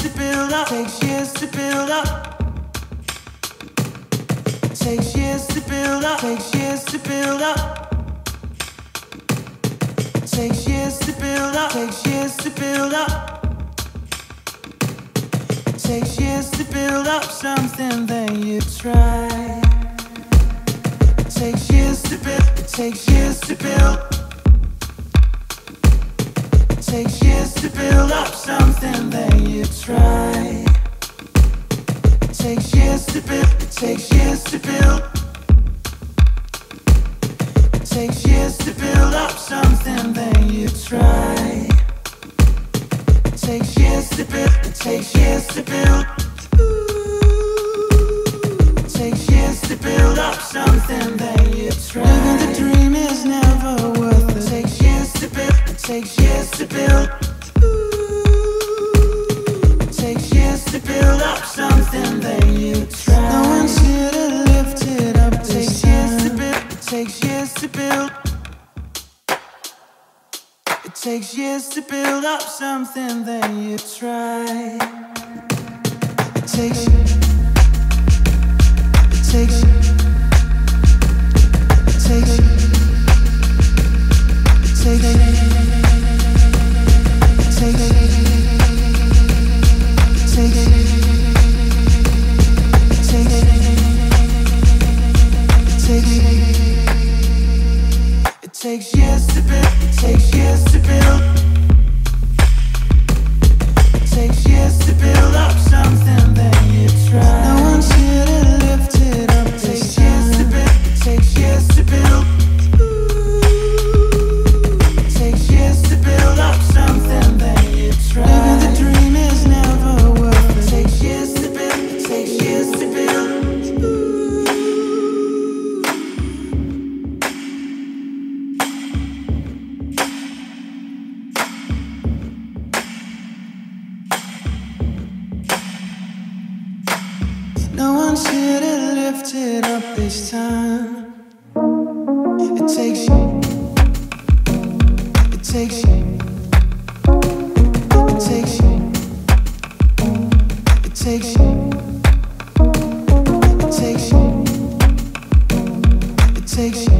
to build up. Takes years to build up. Takes years to build up. Takes years to build up. Takes years to build up. Takes years to build up. Takes years to build up something that you try. Takes years to build. It takes years to build. Takes years to build up something that you try. Takes years to build. It takes years to build. Takes years to build up something that you try. Takes years to build. It takes years to build. Takes years to build up something that you try. Living the dream is never worth it. Takes years to build. It takes years to build. Takes years to build up something that you try. No one's here to lift it up. Takes years to build. It takes years to build. It takes years to build up something that you try. It takes. It takes. It takes. It takes. It takes. It takes years to build. It takes years to build. It takes years to build up something that you try. No one's here to lift it up. It takes years to build. It takes years to build. It takes years to build up something that you try. Living the dream is never worth it. It takes years to build. It takes years to build. No one's here to lift it up this time. It takes you. It takes you. It takes you. It takes you. It takes you. It takes you.